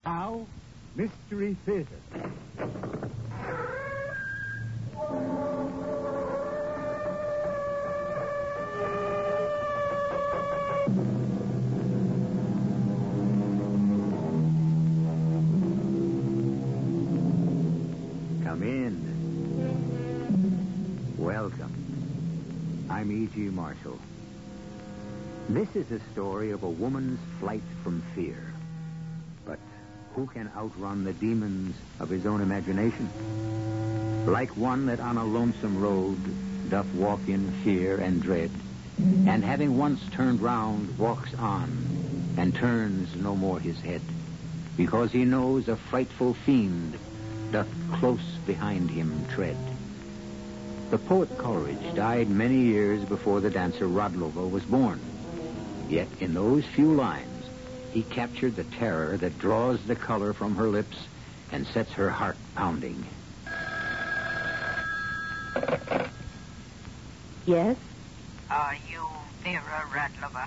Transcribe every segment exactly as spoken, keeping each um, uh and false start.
Now, Mystery Theater. Come in. Welcome. I'm E G. Marshall. This is a story of a woman's flight from fear. But who can outrun the demons of his own imagination? Like one that on a lonesome road doth walk in fear and dread, and having once turned round, walks on, and turns no more his head, because he knows a frightful fiend doth close behind him tread. The poet Coleridge died many years before the dancer Radlova was born. Yet in those few lines, he captured the terror that draws the color from her lips and sets her heart pounding. Yes? Are you Vera Radlova?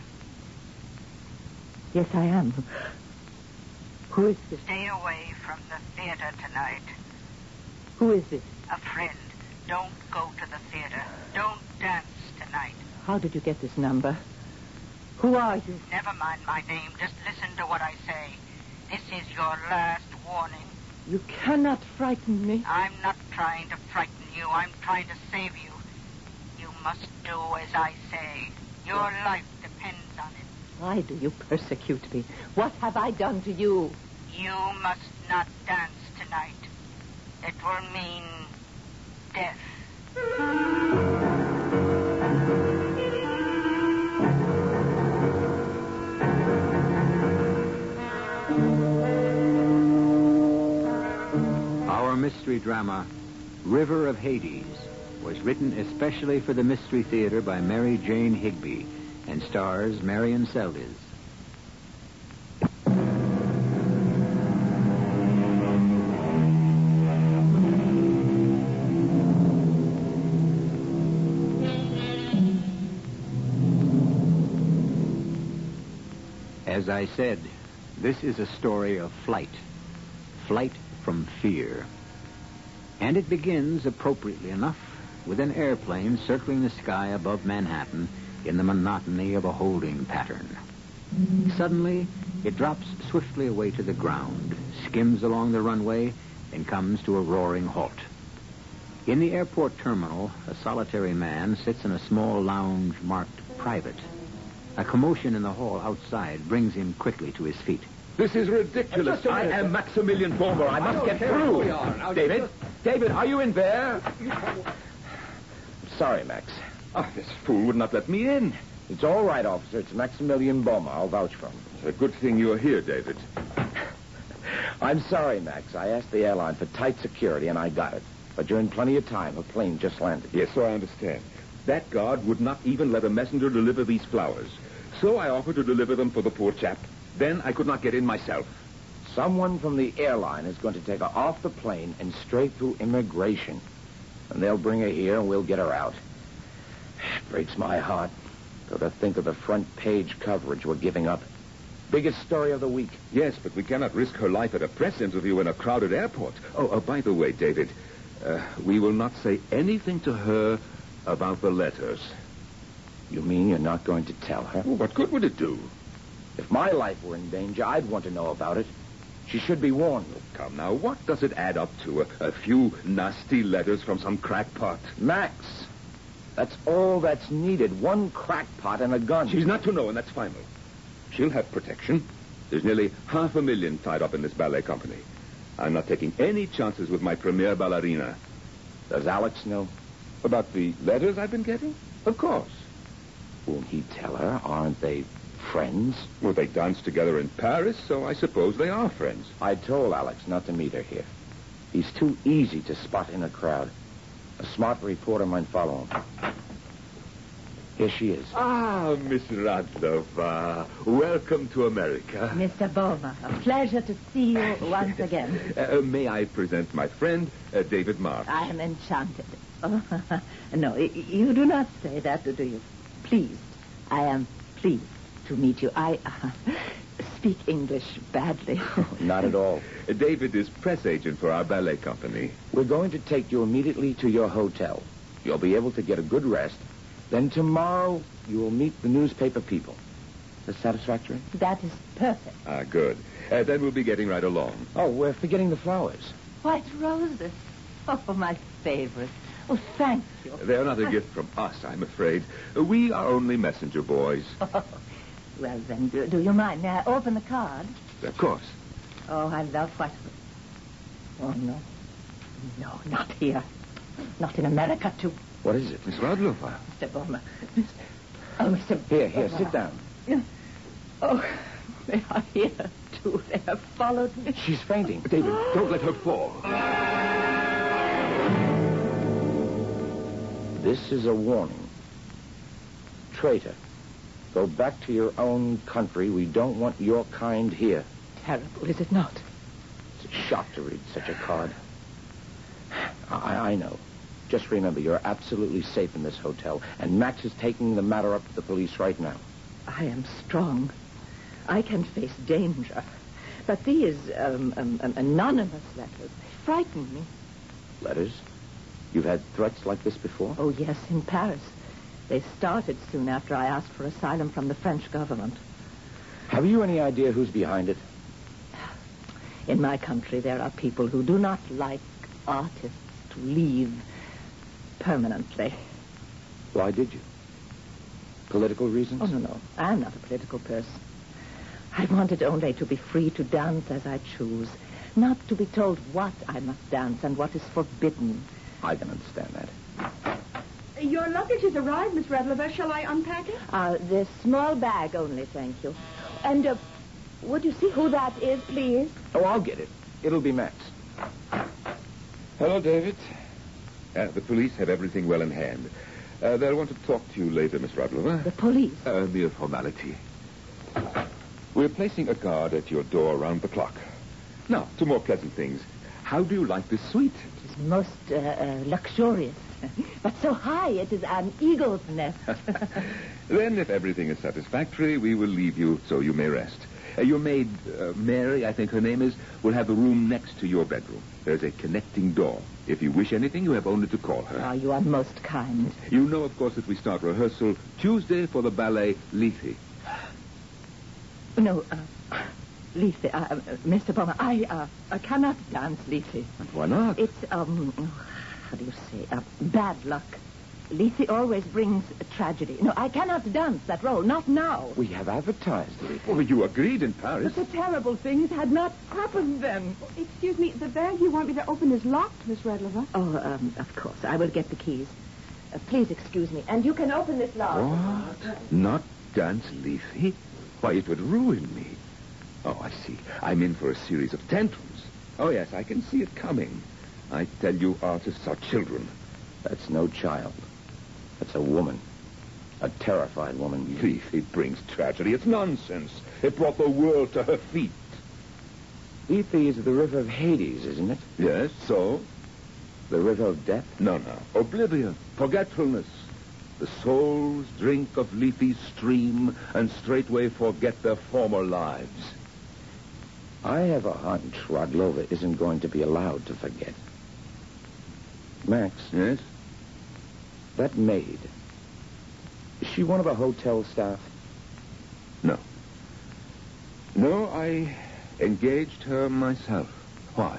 Yes, I am. Who is this? Stay away from the theater tonight. Who is this? A friend. Don't go to the theater. Don't dance tonight. How did you get this number? Who are you? Never mind my name. Just listen to what I say. This is your last warning. You cannot frighten me. I'm not trying to frighten you. I'm trying to save you. You must do as I say. Your life depends on it. Why do you persecute me? What have I done to you? You must not dance tonight. It will mean death. Our mystery drama, River of Hades, was written especially for the Mystery Theater by Mary Jane Higby and stars Marion Seldes. As I said, this is a story of flight. Flight from fear. And it begins, appropriately enough, with an airplane circling the sky above Manhattan in the monotony of a holding pattern. Suddenly, it drops swiftly away to the ground, skims along the runway, and comes to a roaring halt. In the airport terminal, a solitary man sits in a small lounge marked private. A commotion in the hall outside brings him quickly to his feet. This is ridiculous. I am Maximilian Bomer. I must get through. David? David, are you in there? I'm sorry, Max. Oh, this fool would not let me in. It's all right, officer. It's Maximilian Bomer. I'll vouch for him. It's a good thing you're here, David. I'm sorry, Max. I asked the airline for tight security, and I got it. But you're in plenty of time. A plane just landed. Yes, so I understand. That guard would not even let a messenger deliver these flowers. So I offered to deliver them for the poor chap. Then I could not get in myself. Someone from the airline is going to take her off the plane and straight through immigration. And they'll bring her here and we'll get her out. It breaks my heart. Though to think of the front page coverage we're giving up. Biggest story of the week. Yes, but we cannot risk her life at a press interview in a crowded airport. Oh, uh, by the way, David, uh, we will not say anything to her about the letters. You mean you're not going to tell her? Well, what good would it do? If my life were in danger, I'd want to know about it. She should be warned. Oh, come now, what does it add up to? A, a few nasty letters from some crackpot? Max, that's all that's needed. One crackpot and a gun. She's not to know, and that's final. She'll have protection. There's nearly half a million tied up in this ballet company. I'm not taking any chances with my premier ballerina. Does Alex know? About the letters I've been getting? Of course. Won't he tell her? Aren't they friends? Well, they danced together in Paris, so I suppose they are friends. I told Alex not to meet her here. He's too easy to spot in a crowd. A smart reporter might follow him. Here she is. Ah, Miss Radlova. Welcome to America. Mister Bomer, a pleasure to see you once again. Uh, may I present my friend, uh, David Marsh? I am enchanted. Oh, no, you do not say that, do you? Pleased. I am pleased to meet you. I... Uh, speak English badly. Not at all. David is press agent for our ballet company. We're going to take you immediately to your hotel. You'll be able to get a good rest. Then tomorrow, you will meet the newspaper people. Is that satisfactory? That is perfect. Ah, good. Uh, then we'll be getting right along. Oh, we're forgetting the flowers. White roses. Oh, my favorite. Oh, thank you. They're not a gift from us, I'm afraid. We are only messenger boys. Well, then, do, do you mind? May I open the card? Of course. Oh, I love white roses. Oh, no. No, not here. Not in America, too. What is it? Miss Radlover. Mister Bowman. Oh, Mister Here, here, Bowman. sit down. Oh, they are here, too. They have followed me. She's fainting. David, don't let her fall. This is a warning. Traitor, go back to your own country. We don't want your kind here. Terrible, is it not? It's a shock to read such a card. I, I know. Just remember, you're absolutely safe in this hotel, and Max is taking the matter up to the police right now. I am strong. I can face danger. But these um, um, um, anonymous letters, they frighten me. Letters? You've had threats like this before? Oh, yes, in Paris. They started soon after I asked for asylum from the French government. Have you any idea who's behind it? In my country, there are people who do not like artists to leave permanently. Why did you? Political reasons? Oh, no, no. I'm not a political person. I wanted only to be free to dance as I choose, not to be told what I must dance and what is forbidden. I can understand that. Your luggage has arrived, Miss Radlover. Shall I unpack it? Uh, the small bag only, thank you. And, uh, would you see who that is, please? Oh, I'll get it. It'll be Max. Hello, David. Uh, the police have everything well in hand. Uh, they'll want to talk to you later, Miss Radlover. The police? A mere formality. We're placing a guard at your door around the clock. Now, to more pleasant things. How do you like this suite? It is most uh, uh, luxurious, but so high it is an eagle's nest. Then, if everything is satisfactory, we will leave you so you may rest. Uh, your maid, uh, Mary, I think her name is, will have the room next to your bedroom. There's a connecting door. If you wish anything, you have only to call her. Oh, you are most kind. You know, of course, that we start rehearsal Tuesday for the ballet Lethe. No, uh, Lethe, uh, uh, Mister Bowman, I, uh, I cannot dance Lethe. Why not? It's, um, how do you say, uh, bad luck. Lethe always brings a tragedy. No, I cannot dance that role, not now. We have advertised it. Well, you agreed in Paris. But the terrible things had not happened then. Excuse me, the bag you want me to open is locked, Miss Radlover. Oh, um, of course. I will get the keys. Uh, please excuse me. And you can open this lock. What? Not dance Lethe? Why, it would ruin me. Oh, I see. I'm in for a series of tantrums. Oh, yes, I can see it coming. I tell you, artists are children. That's no child. That's a woman. A terrified woman. Lethe brings tragedy. It's nonsense. It brought the world to her feet. Lethe is the river of Hades, isn't it? Yes, so? The river of death? No, no. Oblivion. Forgetfulness. The souls drink of Lethe's stream and straightway forget their former lives. I have a hunch Radlover isn't going to be allowed to forget. Max, Yes? that maid, is she one of the hotel staff? No. No, I engaged her myself. Why?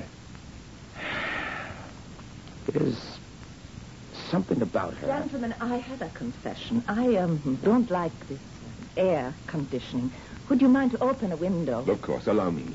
There's something about her. Gentlemen, I have a confession. I um, don't like this uh, air conditioning. Would you mind to open a window? Of course, allow me.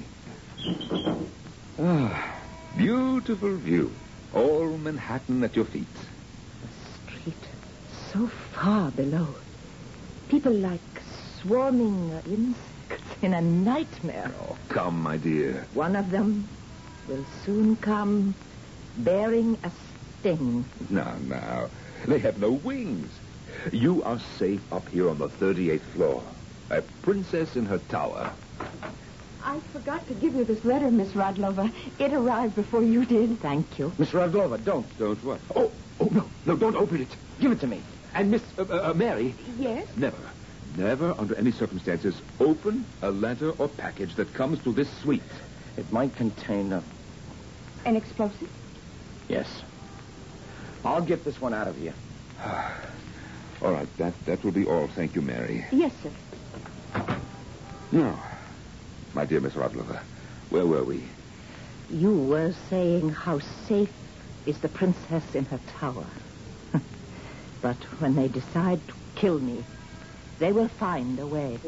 Ah, beautiful view. All Manhattan at your feet. The street, so far below. People like swarming uh, insects in a nightmare. Oh, come, my dear. One of them will soon come bearing a sting. Now, now. They have no wings. You are safe up here on the thirty-eighth floor. A princess in her tower. I forgot to give you this letter, Miss Radlover. It arrived before you did. Thank you. Miss Radlover, don't. Don't what? Oh, oh, no. No, don't open it. Give it to me. And Miss uh, uh, Mary. Yes? Never. never, under any circumstances, open a letter or package that comes to this suite. It might contain a... An explosive? Yes. I'll get this one out of here. All right, that, that will be all. Thank you, Mary. Yes, sir. Now, my dear Miss Radlover, where were we? You were saying how safe is the princess in her tower. But when they decide to kill me, they will find a way.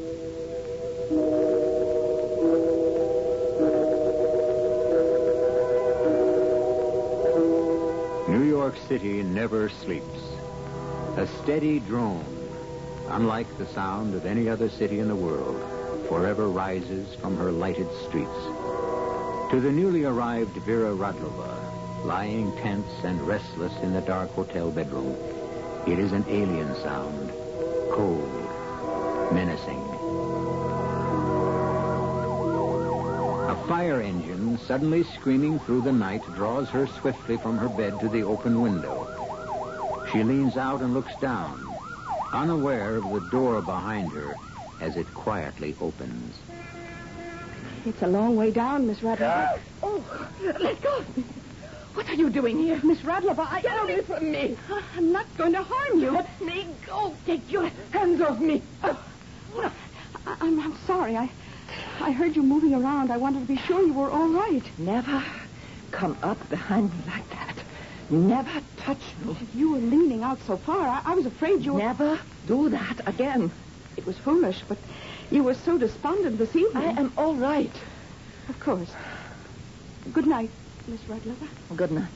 New York City never sleeps. A steady drone, unlike the sound of any other city in the world, forever rises from her lighted streets. To the newly arrived Vera Radlova, lying tense and restless in the dark hotel bedroom, it is an alien sound, cold, menacing. A fire engine, suddenly screaming through the night, draws her swiftly from her bed to the open window. She leans out and looks down, unaware of the door behind her as it quietly opens. It's a long way down, Miss Radlova. Oh, let go of me. What are you doing here? Miss Radlova, I... Get away from me. I'm not going to harm you. Let me go. Take your hands off me. Oh. I, I'm, I'm sorry. I, I heard you moving around. I wanted to be sure you were all right. Never come up behind me like that. Never touch me. You were leaning out so far. I, I was afraid you were... Never do that again. It was foolish, but you were so despondent this evening. I am all right. Of course. Good night, Miss Radlova. Good night.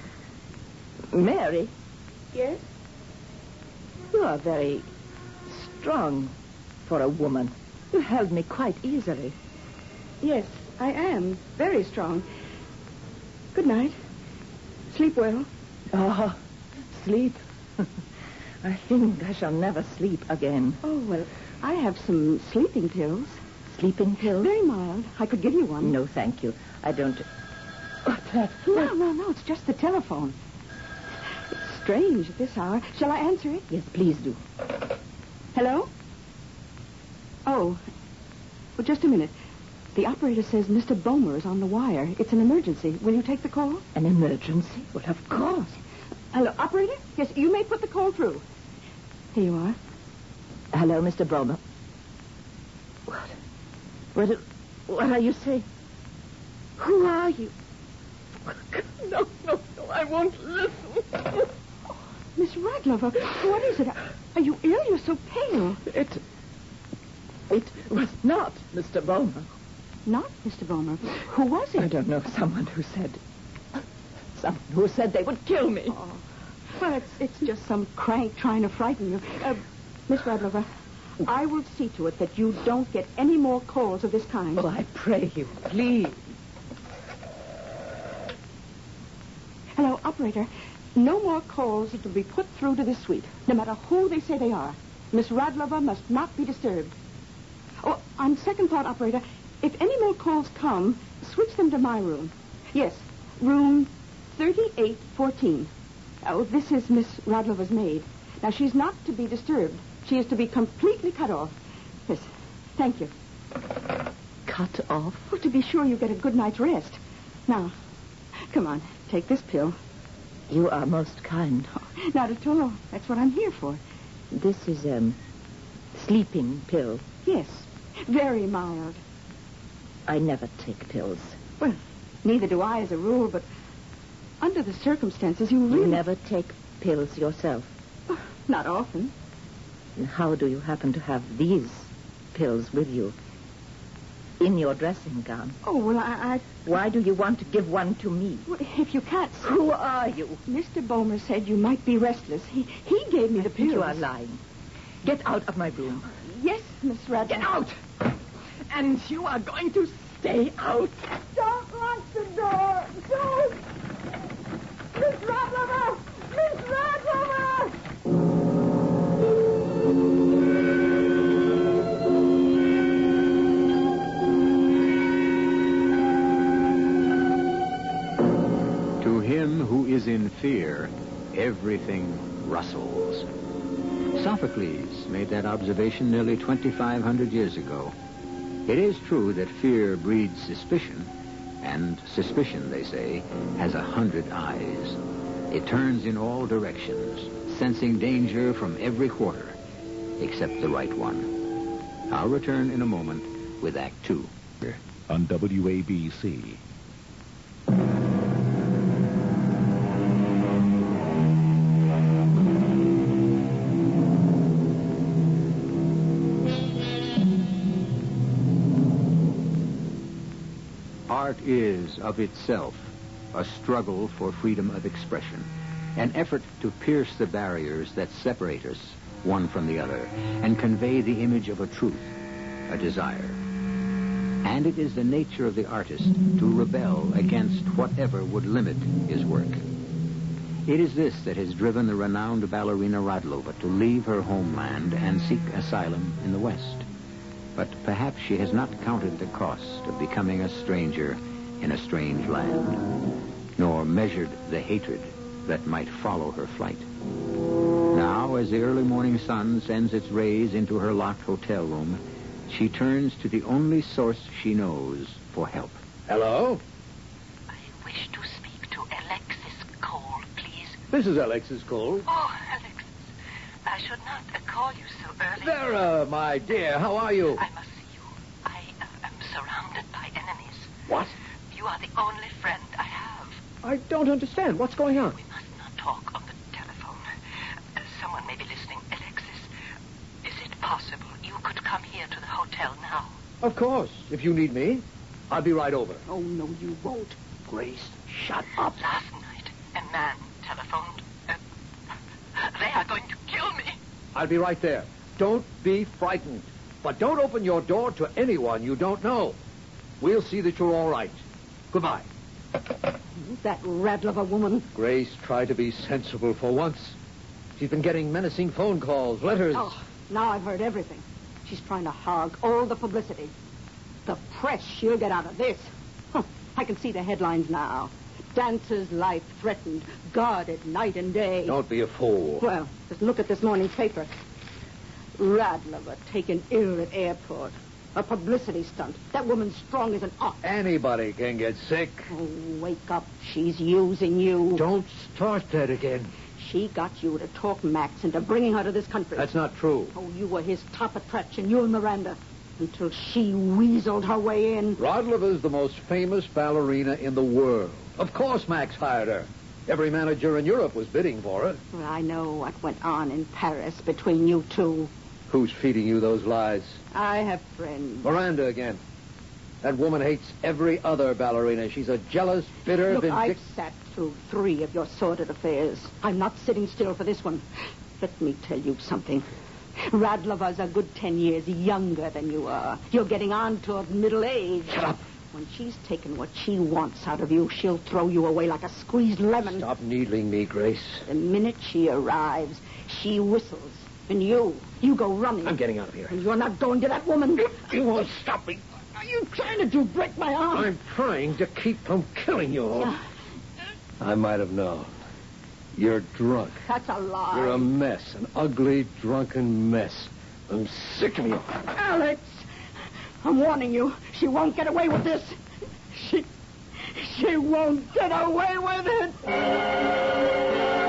Mary. Yes? You are very strong for a woman. You held me quite easily. Yes, I am. Very strong. Good night. Sleep well. Oh, sleep. I think I shall never sleep again. Oh, well, I have some sleeping pills. Sleeping pills? Very mild. I could give you one. No, thank you. I don't... What's that? No, no, no. It's just the telephone. It's strange at this hour. Shall I answer it? Yes, please do. Hello? Oh. Well, just a minute. The operator says Mister Bomer is on the wire. It's an emergency. Will you take the call? An emergency? Well, of course. Hello, operator? Yes, you may put the call through. Here you are. Hello, Mister Bomer. What? What, what are you saying? Who are you? No, no, no, I won't listen. Miss Radlova, what is it? Are you ill? You're so pale. It... It was not Mister Bomer. Not Mister Bomer. Who was it? I don't know. Someone who said... Someone who said they would kill me. Oh. Well, it's, it's just some crank trying to frighten you. Uh, Miss Radlova, I will see to it that you don't get any more calls of this kind. Oh, I pray you, please. Hello, operator. No more calls to be put through to this suite, no matter who they say they are. Miss Radlova must not be disturbed. Oh, on second thought, operator, if any more calls come, switch them to my room. Yes, room thirty-eight fourteen. Oh, this is Miss Radlova's maid. Now, she's not to be disturbed. She is to be completely cut off. Yes, thank you. Cut off? Oh, to be sure you get a good night's rest. Now, come on, take this pill. You are most kind. Oh, not at all. That's what I'm here for. This is a um, sleeping pill. Yes, very mild. I never take pills. Well, neither do I as a rule, but under the circumstances, you really... You never take pills yourself? Oh, not often. And how do you happen to have these pills with you? In your dressing gown? Oh, well, I... I... Why do you want to give one to me? Well, if you can't... Who are you? Mister Bomer said you might be restless. He he gave me the pills. You are lying. Get out of my room. Yes, Miss Radlova. Get out! And you are going to stay out. Don't lock the door. Don't! Miss Radlova! Miss Radlova! To him who is in fear, everything rustles. Sophocles made that observation nearly twenty-five hundred years ago. It is true that fear breeds suspicion, and suspicion, they say, has a hundred eyes. It turns in all directions, sensing danger from every quarter, except the right one. I'll return in a moment with Act Two. On W A B C. Art is, of itself, a struggle for freedom of expression, an effort to pierce the barriers that separate us one from the other and convey the image of a truth, a desire. And it is the nature of the artist to rebel against whatever would limit his work. It is this that has driven the renowned ballerina Radlova to leave her homeland and seek asylum in the West. But perhaps she has not counted the cost of becoming a stranger in a strange land, nor measured the hatred that might follow her flight. Now, as the early morning sun sends its rays into her locked hotel room, she turns to the only source she knows for help. Hello? I wish to speak to Alexis Cole, please. This is Alexis Cole. Oh, Alexis, I should not uh, call you so early. Vera, my dear, how are you? I must see you. I uh, am surrounded by enemies. What? You are the only friend I have. I don't understand. What's going on? We must not talk on the telephone. Uh, someone may be listening. Alexis, is it possible you could come here to the hotel now? Of course. If you need me, I'll be right over. Oh, no, you won't. Grace, shut up. Last night, a man telephoned. Uh, they are going to kill me. I'll be right there. Don't be frightened. But don't open your door to anyone you don't know. We'll see that you're all right. Goodbye. That Radlova woman. Grace, try to be sensible for once. She's been getting menacing phone calls, letters. Oh, now I've heard everything. She's trying to hog all the publicity. The press she'll get out of this. Huh, I can see the headlines now. Dancer's life threatened, guarded night and day. Don't be a fool. Well, just look at this morning's paper. Radlova taken ill at airport. A publicity stunt. That woman's strong as an ox. Anybody can get sick. Oh, wake up. She's using you. Don't start that again. She got you to talk Max into bringing her to this country. That's not true. Oh, you were his top attraction, you and Miranda, until she weaseled her way in. Radlova's the most famous ballerina in the world. Of course Max hired her. Every manager in Europe was bidding for her. Well, I know what went on in Paris between you two. Who's feeding you those lies? I have friends. Miranda again. That woman hates every other ballerina. She's a jealous, bitter, Look, vindictive... I've sat through three of your sordid affairs. I'm not sitting still for this one. Let me tell you something. Radlova's a good ten years younger than you are. You're getting on toward middle age. Shut up. When she's taken what she wants out of you, she'll throw you away like a squeezed lemon. Stop needling me, Grace. The minute she arrives, she whistles. And you, you go running. I'm getting out of here. And you're not going to that woman. You won't stop me. Are you trying to do break my arm? I'm trying to keep from killing you. I might have known. You're drunk. That's a lie. You're a mess, an ugly, drunken mess. I'm sick of you. Alex, I'm warning you. She won't get away with this. She, she won't get away with it.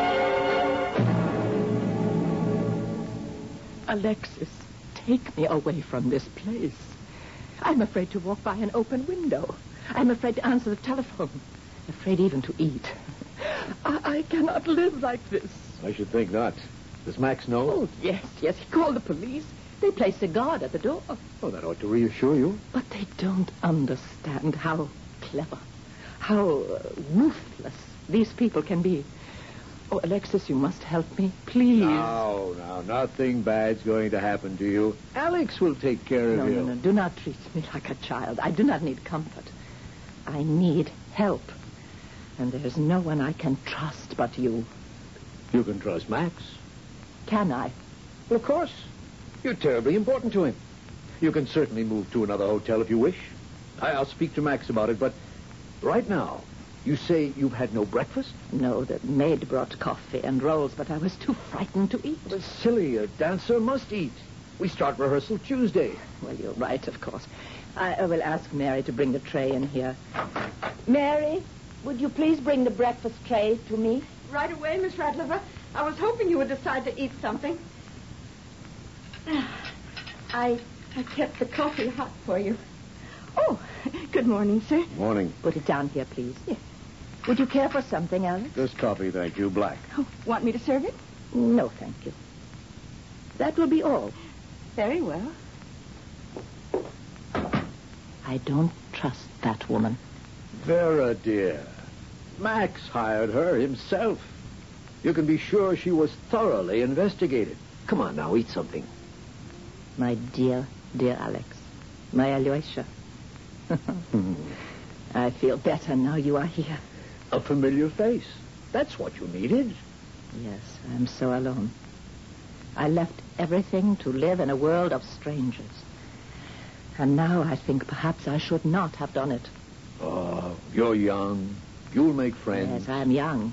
Alexis, take me away from this place. I'm afraid to walk by an open window. I'm afraid to answer the telephone. Afraid even to eat. I, I cannot live like this. I should think not. Does Max know? Oh, yes, yes. He called the police. They placed a guard at the door. Oh, that ought to reassure you. But they don't understand how clever, how uh, ruthless these people can be. Oh, Alexis, you must help me, please. No, no, nothing bad's going to happen to you. Alex will take care of No, you. no, no. Do not treat me like a child. I do not need comfort. I need help. And there's no one I can trust but you. You can trust Max. Can I? Well, of course. You're terribly important to him. You can certainly move to another hotel if you wish. I- I'll speak to Max about it, but right now, You say you've had no breakfast? No, the maid brought coffee and rolls, but I was too frightened to eat. But silly, a dancer must eat. We start rehearsal Tuesday. Well, you're right, of course. I, I will ask Mary to bring the tray in here. Mary, would you please bring the breakfast tray to me? Right away, Miss Radlover. I was hoping you would decide to eat something. I I kept the coffee hot for you. Oh, good morning, sir. Morning. Put it down here, please. Yes. Would you care for something, Alex? Just coffee, thank you. Black. Oh, want me to serve it? No, thank you. That will be all. Very well. I don't trust that woman. Vera, dear. Max hired her himself. You can be sure she was thoroughly investigated. Come on now, eat something. My dear, dear Alex. My Alyosha. I feel better now you are here. A familiar face. That's what you needed. Yes, I'm so alone. I left everything to live in a world of strangers. And now I think perhaps I should not have done it. Oh, you're young. You'll make friends. Yes, I'm young.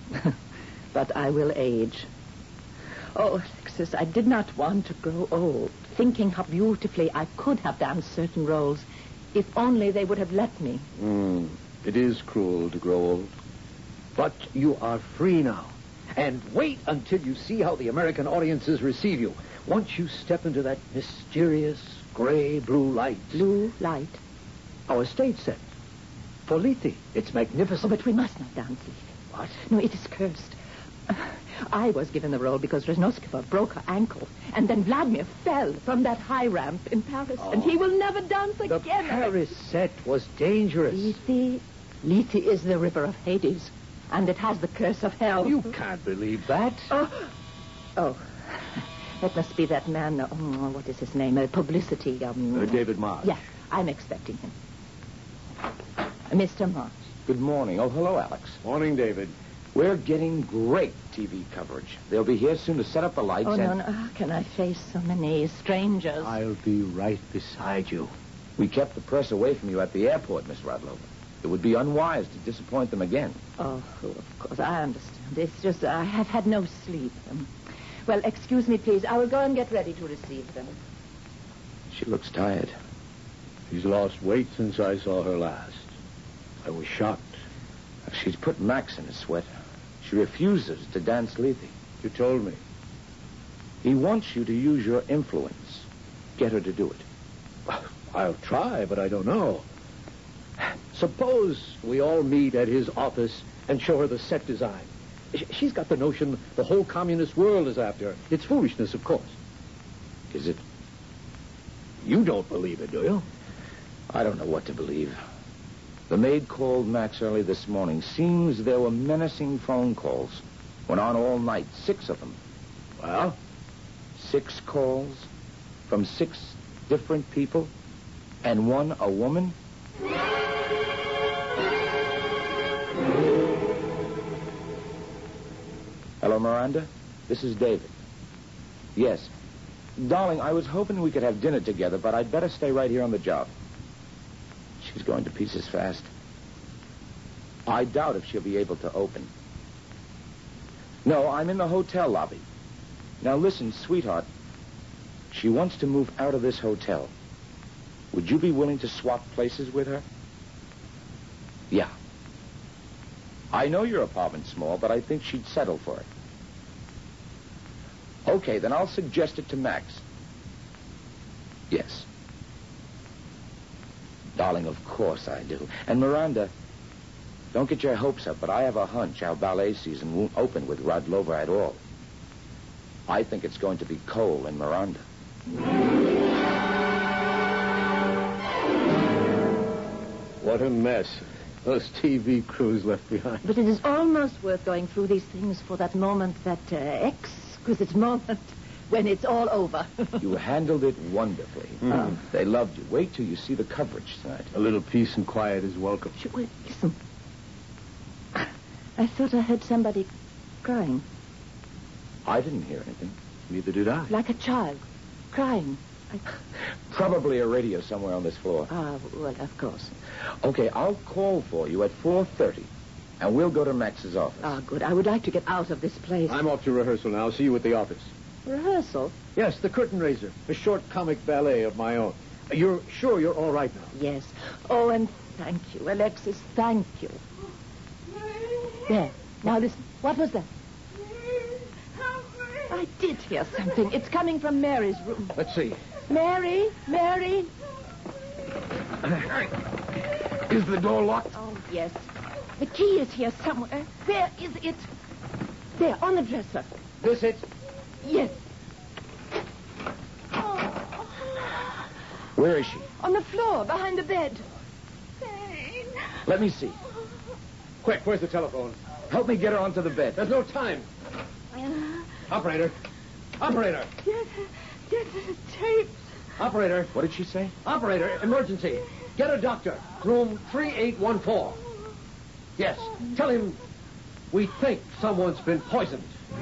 But I will age. Oh, Alexis, I did not want to grow old, thinking how beautifully I could have done certain roles if only they would have let me. Mm, it is cruel to grow old. But you are free now. And wait until you see how the American audiences receive you. Once you step into that mysterious gray-blue light. Blue light? Our stage set. For Lethe. It's magnificent. Oh, but we must not dance, Lethe. What? No, it is cursed. I was given the role because Reznoskova broke her ankle, and then Vladimir fell from that high ramp in Paris, oh. and he will never dance The again. Paris set was dangerous. Lethe, Lethe is the river of Hades, and it has the curse of hell. You can't believe that. Oh, oh. That must be that man, uh, oh, what is his name, uh, publicity. Um, uh, David Marsh. Yes, I'm expecting him. Uh, Mister Marsh. Good morning. Oh, hello, Alex. Morning, David. We're getting great T V coverage. They'll be here soon to set up the lights Oh, and... no, no. How can I face so many strangers? I'll be right beside you. We kept the press away from you at the airport, Miss Radlover. It would be unwise to disappoint them again. Oh, of course, I understand. It's just I have had no sleep. Um, well, excuse me, please. I will go and get ready to receive them. She looks tired. She's lost weight since I saw her last. I was shocked. She's put Max in a sweat. She refuses to dance Lethe. You told me. He wants you to use your influence. Get her to do it. I'll try, but I don't know. Suppose we all meet at his office and show her the set design. She's got the notion the whole communist world is after her. It's foolishness, of course. Is it? You don't believe it, do you? I don't know what to believe. The maid called Max early this morning. Seems there were menacing phone calls. Went on all night, six of them. Well? Six calls from six different people, and one a woman? Hello, Miranda? This is David. Yes. Darling, I was hoping we could have dinner together, but I'd better stay right here on the job. She's going to pieces fast. I doubt if she'll be able to open. No, I'm in the hotel lobby. Now listen, sweetheart. She wants to move out of this hotel. Would you be willing to swap places with her? Yeah. I know your apartment's small, but I think she'd settle for it. Okay, then I'll suggest it to Max. Yes. Darling, of course I do. And Miranda, don't get your hopes up, but I have a hunch our ballet season won't open with Radlover at all. I think it's going to be Cole and Miranda. What a mess. Those T V crews left behind. But it is almost worth going through these things for that moment, that uh, exquisite moment when it's all over. You handled it wonderfully. Mm. They loved you. Wait till you see the coverage tonight. A little peace and quiet is welcome. Sh- Wait, listen. I thought I heard somebody crying. I didn't hear anything. Neither did I. Like a child. Crying. I... Probably a radio somewhere on this floor. Ah, well, of course. Okay, I'll call for you at four thirty. and we'll go to Max's office. Ah, good. I would like to get out of this place. I'm off to rehearsal now. See you at the office. Rehearsal? Yes, the Curtain Raiser. A short comic ballet of my own. You're sure you're all right now? Yes. Oh, and thank you, Alexis. Thank you. There. Now listen. What was that? I did hear something. It's coming from Mary's room. Let's see. Mary? Mary? Is the door locked? Oh, yes. The key is here somewhere. Where is it? There, on the dresser. This it? Yes. Where is she? On the floor, behind the bed. Let me see. Quick, where's the telephone? Help me get her onto the bed. There's no time. Operator. Operator. Get, get the tapes. Operator. What did she say? Operator, emergency. Get a doctor. Room three eight one four. Yes. Tell him we think someone's been poisoned.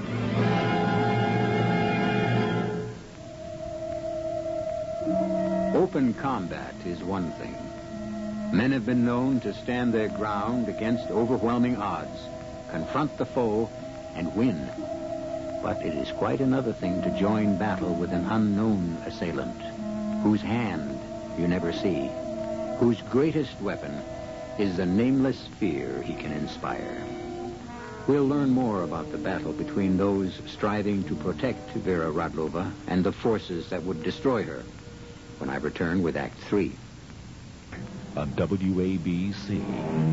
Open combat is one thing. Men have been known to stand their ground against overwhelming odds, confront the foe, and win. But it is quite another thing to join battle with an unknown assailant, whose hand you never see, whose greatest weapon is the nameless fear he can inspire. We'll learn more about the battle between those striving to protect Vera Radlova and the forces that would destroy her when I return with Act Three. On W A B C.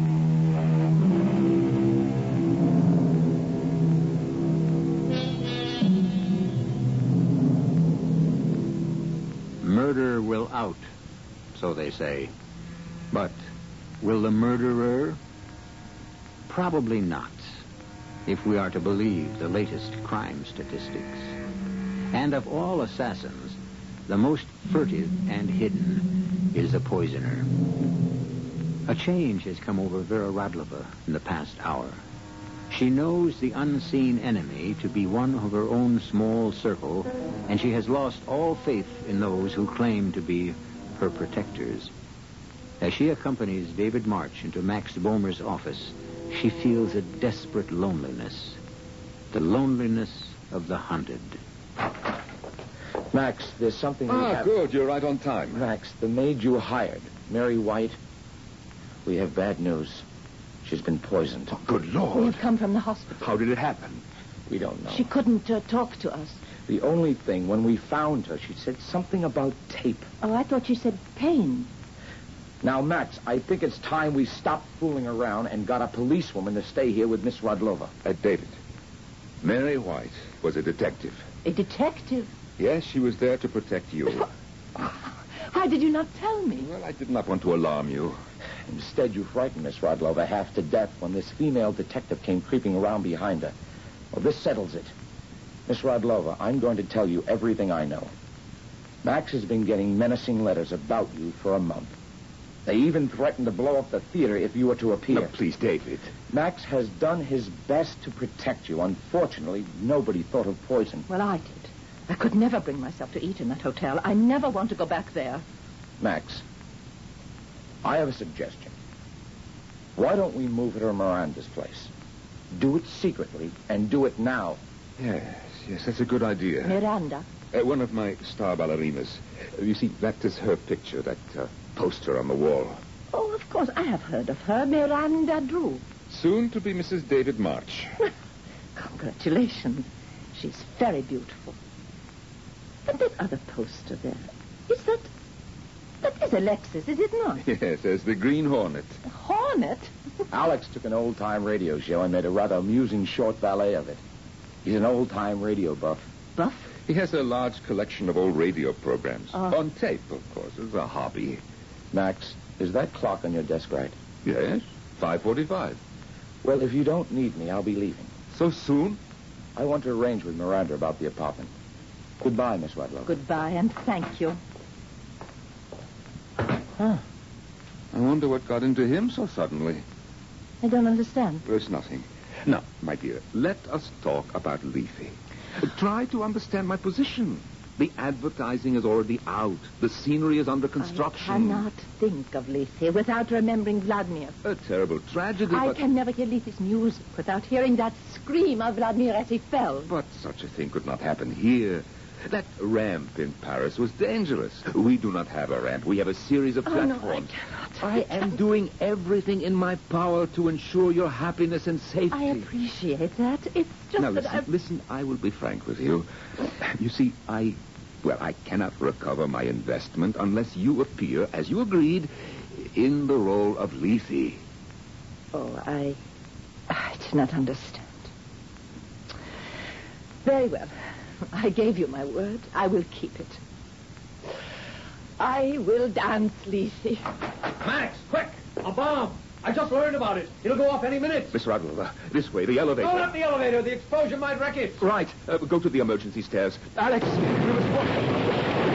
Murder will out, so they say. But will the murderer? Probably not, if we are to believe the latest crime statistics. And of all assassins, the most furtive and hidden is the poisoner. A change has come over Vera Radlova in the past hour. She knows the unseen enemy to be one of her own small circle, and she has lost all faith in those who claim to be her protectors. As she accompanies David March into Max Bohmer's office, she feels a desperate loneliness. The loneliness of the hunted. Max, there's something we Ah, have... good. You're right on time. Max, the maid you hired, Mary White, we have bad news. She's been poisoned. Oh, good We Lord. have come from the hospital. How did it happen? We don't know. She couldn't uh, talk to us. The only thing, when we found her, she said something about tape. Oh, I thought you said pain. Now, Max, I think it's time we stopped fooling around and got a policewoman to stay here with Miss Radlova. Uh, David, Mary White was a detective. A detective? Yes, she was there to protect you. Why did you not tell me? Well, I did not want to alarm you. Instead, you frightened Miss Radlova half to death when this female detective came creeping around behind her. Well, this settles it. Miss Radlova, I'm going to tell you everything I know. Max has been getting menacing letters about you for a month. They even threatened to blow up the theater if you were to appear. No, please, David. Max has done his best to protect you. Unfortunately, nobody thought of poison. Well, I did. I could never bring myself to eat in that hotel. I never want to go back there. Max, I have a suggestion. Why don't we move her to Miranda's place? Do it secretly, and do it now. Yes, yes, that's a good idea. Miranda. Uh, one of my star ballerinas. Uh, you see, that is her picture, that uh, poster on the wall. Oh, of course, I have heard of her. Miranda Drew. Soon to be Missus David March. Congratulations. She's very beautiful. And that other poster there, is that... That is Alexis, is it not? Yes, as the Green Hornet. A hornet? Alex took an old-time radio show and made a rather amusing short ballet of it. He's an old-time radio buff. Buff? He has a large collection of old radio programs. Oh. On tape, of course. It's a hobby. Max, is that clock on your desk right? Yes, five forty-five. Well, if you don't need me, I'll be leaving. So soon? I want to arrange with Miranda about the apartment. Goodbye, Miss Radlow. Goodbye, and thank you. Huh. I wonder what got into him so suddenly. I don't understand. There's nothing. Now, my dear, let us talk about Leafy. Try to understand my position. The advertising is already out. The scenery is under construction. I cannot think of Lisi without remembering Vladimir. A terrible tragedy, I but... can never hear Lisi's music without hearing that scream of Vladimir as he fell. But such a thing could not happen here. That ramp in Paris was dangerous. We do not have a ramp. We have a series of Oh, no, I platforms. cannot. I am doing everything in my power to ensure your happiness and safety. I appreciate that. It's just Now, that listen, I've... listen, I will be frank with you. You see, I, well, I cannot recover my investment unless you appear, as you agreed, in the role of Lisi. Oh, I... I do not understand. Very well. I gave you my word. I will keep it. I will dance, Lisi. Max, quick! A bomb! I just learned about it. It'll go off any minute. Miss Radlova, this way, the elevator. No, not the elevator. The explosion might wreck it. Right. Uh, go to the emergency stairs. Alex, we must walk.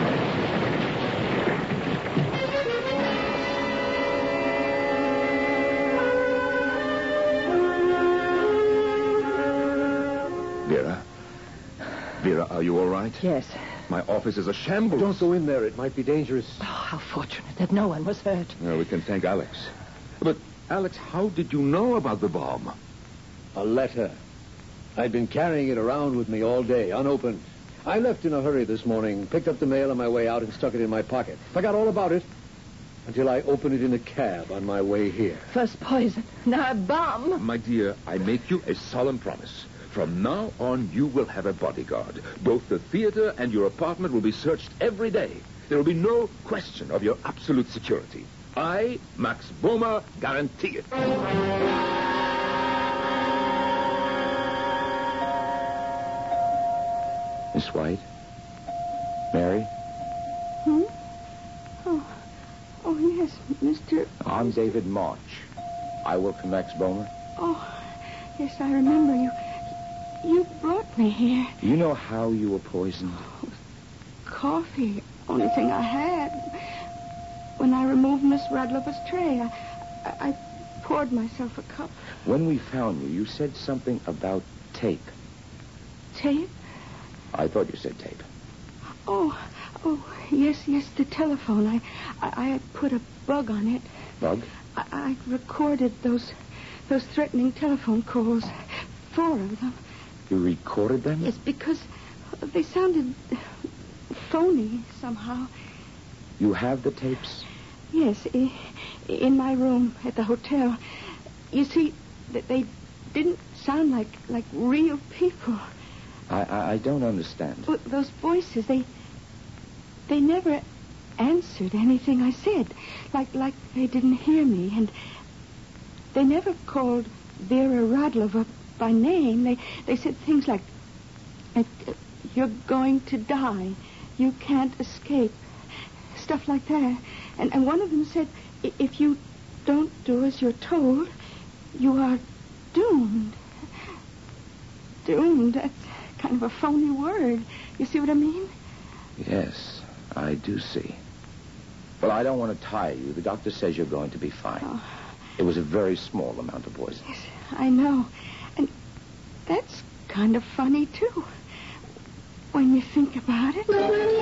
Vera? Vera, are you all right? Yes. My office is a shambles. Don't go in there. It might be dangerous. Oh, how fortunate that no one was hurt. Well, we can thank Alex. But, Alex, how did you know about the bomb? A letter. I'd been carrying it around with me all day, unopened. I left in a hurry this morning, picked up the mail on my way out, and stuck it in my pocket. Forgot all about it until I opened it in a cab on my way here. First poison, now a bomb. My dear, I make you a solemn promise. From now on, you will have a bodyguard. Both the theater and your apartment will be searched every day. There will be no question of your absolute security. I, Max Bohmer, guarantee it. Miss White? Mary? Hmm? Oh, oh yes, Mister... I'm David March. I work for Max Bohmer. Oh, yes, I remember you. You brought me here. You know how you were poisoned? Coffee, only thing I had. When I removed Miss Radlova's tray, I, I, I poured myself a cup. When we found you, you said something about tape. Tape? I thought you said tape. Oh, oh, yes, yes, the telephone. I, I, I had put a bug on it. Bug? I, I recorded those, those threatening telephone calls. Four of them. You recorded them? Yes, because they sounded phony somehow. You have the tapes? Yes, i- in my room at the hotel. You see, th- they didn't sound like, like real people. I, I, I don't understand. Well, those voices, they they never answered anything I said. Like like they didn't hear me. And they never called Vera Radlova by name. They they said things like, "You're going to die. You can't escape." Stuff like that. And, and one of them said, "If you don't do as you're told, you are doomed." Doomed? That's kind of a phony word. You see what I mean? Yes, I do see. Well, I don't want to tire you. The doctor says you're going to be fine. Oh. It was a very small amount of poison. Yes, I know. And that's kind of funny, too, when you think about it.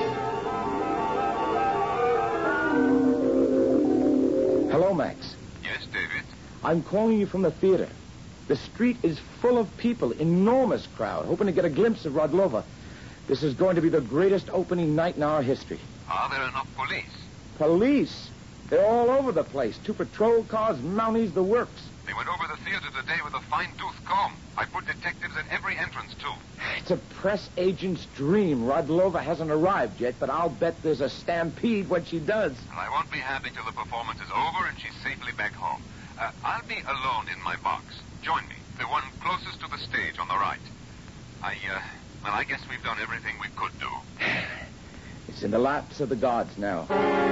Hello, Max. Yes, David. I'm calling you from the theater. The street is full of people, enormous crowd, hoping to get a glimpse of Radlova. This is going to be the greatest opening night in our history. Are there enough police? Police? They're all over the place. Two patrol cars, Mounties, the works. They went over the theater today with a fine-tooth comb. I put detectives at every entrance, too. It's a press agent's dream. Radlova hasn't arrived yet, but I'll bet there's a stampede when she does. And I won't be happy till the performance is over and she's safely back home. Uh, I'll be alone in my box. Join me, the one closest to the stage on the right. I, uh, well, I guess we've done everything we could do. It's in the laps of the gods now.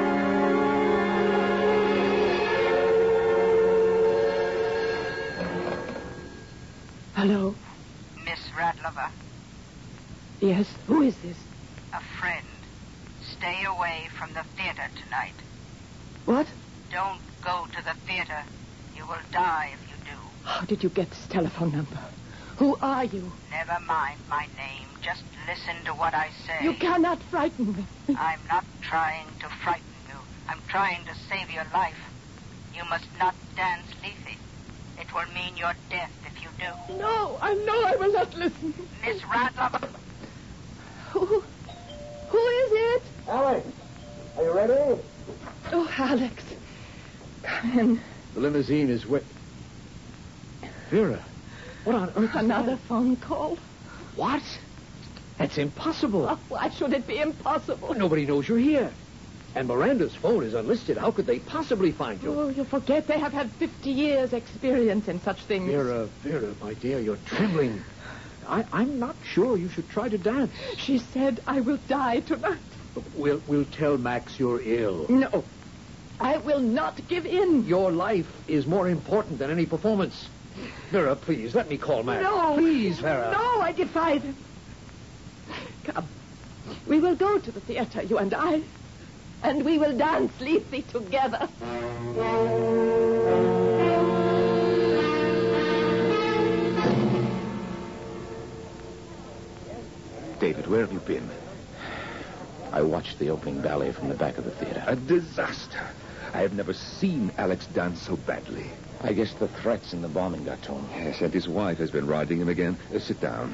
Hello? Miss Radlova, Yes, who is this? a friend. Stay away from the theater tonight. What? Don't go to the theater. You will die if you do. How did you get this telephone number? Who are you? Never mind my name. Just listen to what I say. You cannot frighten me. I'm not trying to frighten you. I'm trying to save your life. You must not dance Lethe. It will mean your death if you do. No, I know I will not listen. Miss Radlover. Who, who is it? Alex, are you ready? Oh, Alex. Come in. The limousine is wait. Vera, what on earth? Another phone call? What? That's impossible. Oh, why should it be impossible? Nobody knows you're here. And Miranda's phone is unlisted. How could they possibly find you? Oh, you forget they have had fifty years' experience in such things. Vera, Vera, my dear, you're trembling. I, I'm not sure you should try to dance. She said I will die tonight. We'll, we'll tell Max you're ill. No, I will not give in. Your life is more important than any performance. Vera, please, let me call Max. No. Please, Vera. No, I defy them. Come. We will go to the theater, you and I. And we will dance Lethe together. David, where have you been? I watched the opening ballet from the back of the theater. A disaster. I have never seen Alex dance so badly. I guess the threats and the bombing got to him. Yes, and his wife has been riding him again. Uh, sit down.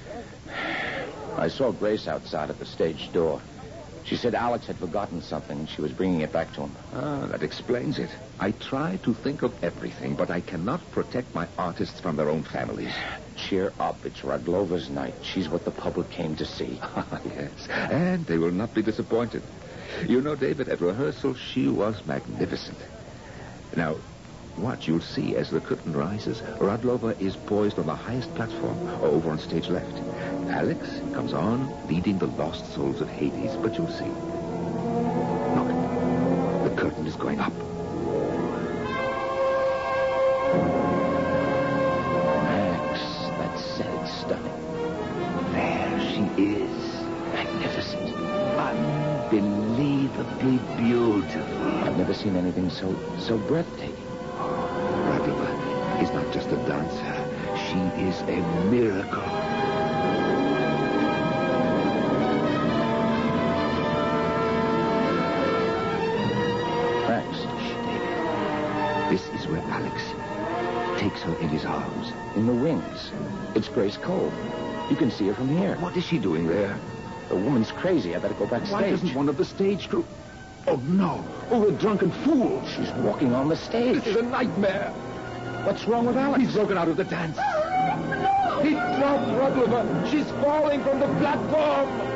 I saw Grace outside at the stage door. She said Alex had forgotten something and she was bringing it back to him. Ah, that explains it. I try to think of everything, but I cannot protect my artists from their own families. Cheer up. It's Radlova's night. She's what the public came to see. Ah, yes, and they will not be disappointed. You know, David, at rehearsal, she was magnificent. Now, watch, you'll see as the curtain rises, Radlova is poised on the highest platform, over on stage left. Alex comes on, leading the lost souls of Hades, but you'll see. Look, the curtain is going up. Max, that set is stunning. There she is. Magnificent. Unbelievably beautiful. I've never seen anything so so breathtaking. Radlova is not just a dancer. She is a miracle. Max. This is where Alex takes her in his arms. In the wings. It's Grace Cole. You can see her from here. What is she doing there? The woman's crazy. I better go backstage. Why doesn't one of the stage crew... Oh, no. Oh, the drunken fool. She's walking on the stage. This is a nightmare. What's wrong with Alex? He's broken out of the dance. No! He dropped Radlova. She's falling from the platform.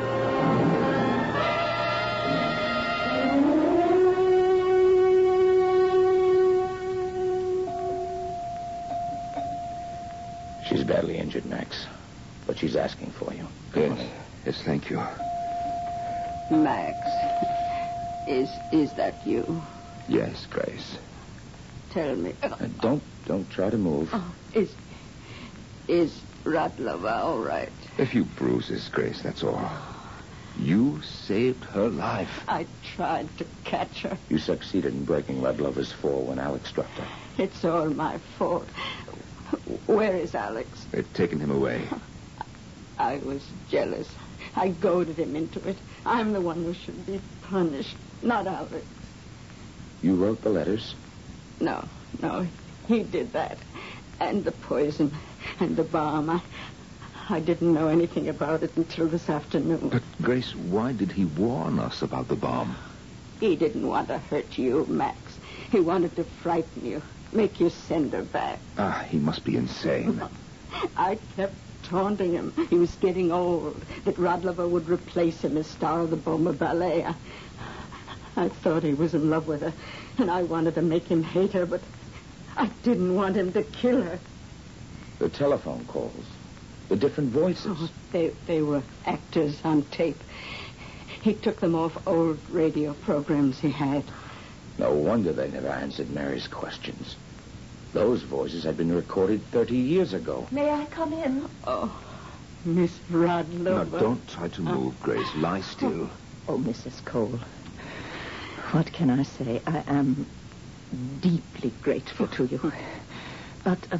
She's badly injured, Max. But she's asking for you. Come Yes. on. Yes, thank you. Max, is is that you? Yes, Grace. Tell me. Uh, don't don't try to move. Oh, is is Radlova all right? A few bruises, Grace, that's all. You saved her life. I tried to catch her. You succeeded in breaking Radlova's fall when Alex dropped her. It's all my fault. Where is Alex? They've taken him away. I was jealous. I goaded him into it. I'm the one who should be punished, not Alex. You wrote the letters? No, no, he did that. And the poison and the bomb. I, I didn't know anything about it until this afternoon. But, Grace, why did he warn us about the bomb? He didn't want to hurt you, Max. He wanted to frighten you, make you send her back. Ah, he must be insane. I kept taunting him. He was getting old, that Radlova would replace him as star of the Boma Ballet. I, I thought he was in love with her, and I wanted to make him hate her, but I didn't want him to kill her. The telephone calls. The different voices. Oh, they, they were actors on tape. He took them off old radio programs he had. No wonder they never answered Mary's questions. Those voices had been recorded thirty years ago. May I come in? Oh, Miss Now, Radlova. don't try to move, Grace. Lie still. Oh, Missus Cole, what can I say? I am deeply grateful to you. But um,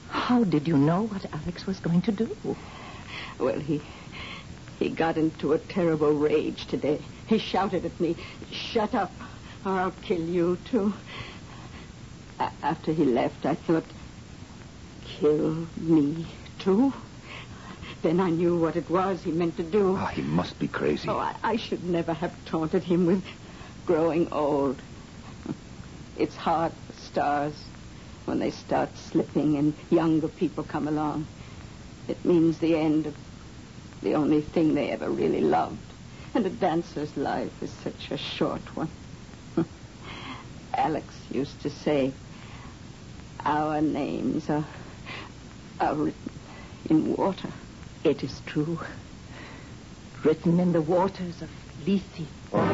How did you know what Alex was going to do? Well, he he got into a terrible rage today. He shouted at me, "Shut up, or I'll kill you, too." A- after he left, I thought, kill me, too? Then I knew what it was he meant to do. Oh, he must be crazy. Oh, I, I should never have taunted him with growing old. It's hard for stars when they start slipping and younger people come along. It means the end of the only thing they ever really loved. And a dancer's life is such a short one. Alex used to say, our names are, are written in water. It is true. Written in the waters of Lethe.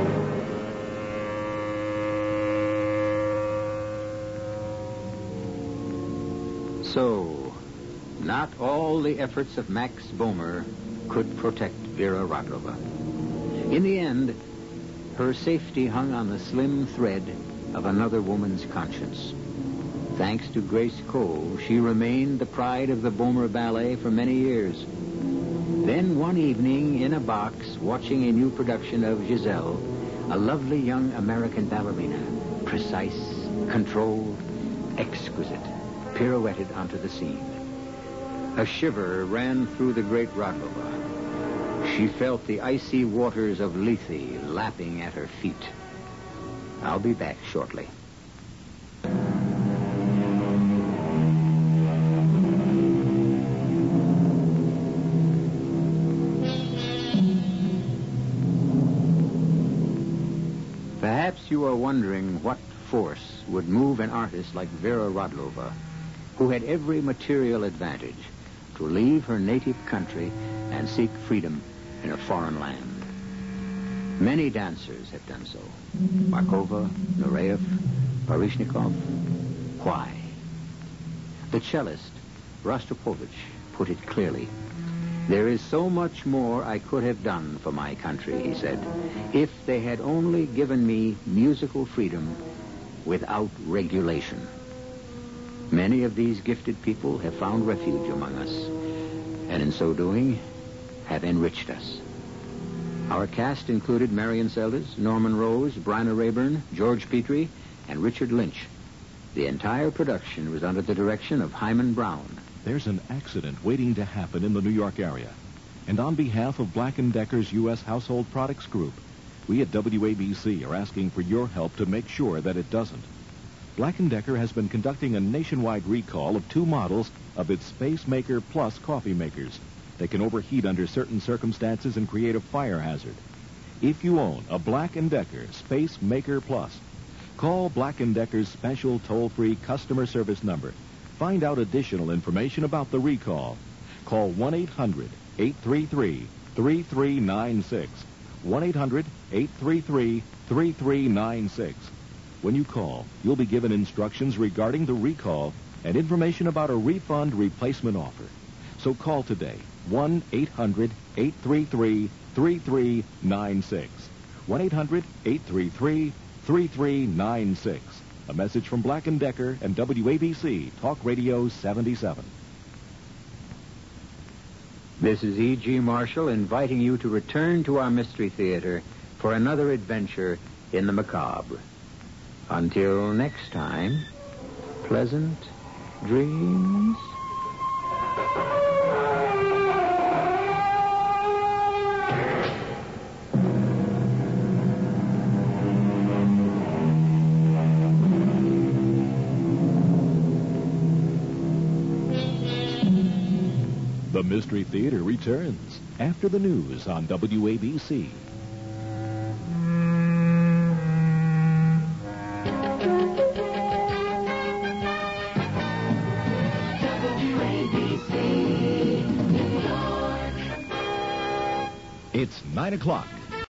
So, not all the efforts of Max Bomer could protect Vera Radlova. In the end, her safety hung on the slim thread of another woman's conscience. Thanks to Grace Cole, she remained the pride of the Bomer Ballet for many years. Then one evening, in a box, watching a new production of Giselle, a lovely young American ballerina, precise, controlled, exquisite, pirouetted onto the scene. A shiver ran through the great Radlova. She felt the icy waters of Lethe lapping at her feet. I'll be back shortly. Perhaps you are wondering what force would move an artist like Vera Radlova, who had every material advantage, to leave her native country and seek freedom in a foreign land. Many dancers have done so. Markova, Nureyev, Baryshnikov. Why? The cellist, Rostropovich, put it clearly. There is so much more I could have done for my country, he said, if they had only given me musical freedom without regulation. Many of these gifted people have found refuge among us, and in so doing, have enriched us. Our cast included Marion Seldes, Norman Rose, Bryna Rayburn, George Petrie, and Richard Lynch. The entire production was under the direction of Hyman Brown. There's an accident waiting to happen in the New York area. And on behalf of Black and Decker's U S Household Products Group, we at W A B C are asking for your help to make sure that it doesn't. Black and Decker has been conducting a nationwide recall of two models of its Space Maker Plus coffee makers. They can overheat under certain circumstances and create a fire hazard. If you own a Black and Decker Space Maker Plus, call Black and Decker's special toll-free customer service number. Find out additional information about the recall. Call one eight hundred eight three three three three nine six. one eight hundred eight three three three three nine six. When you call, you'll be given instructions regarding the recall and information about a refund replacement offer. So call today, one eight hundred eight three three three three nine six. one eight hundred eight three three three three nine six. A message from Black and Decker and W A B C Talk Radio seventy-seven. This is E G. Marshall inviting you to return to our Mystery Theater for another adventure in the macabre. Until next time, pleasant dreams. The Mystery Theater returns after the news on W A B C. It's nine o'clock.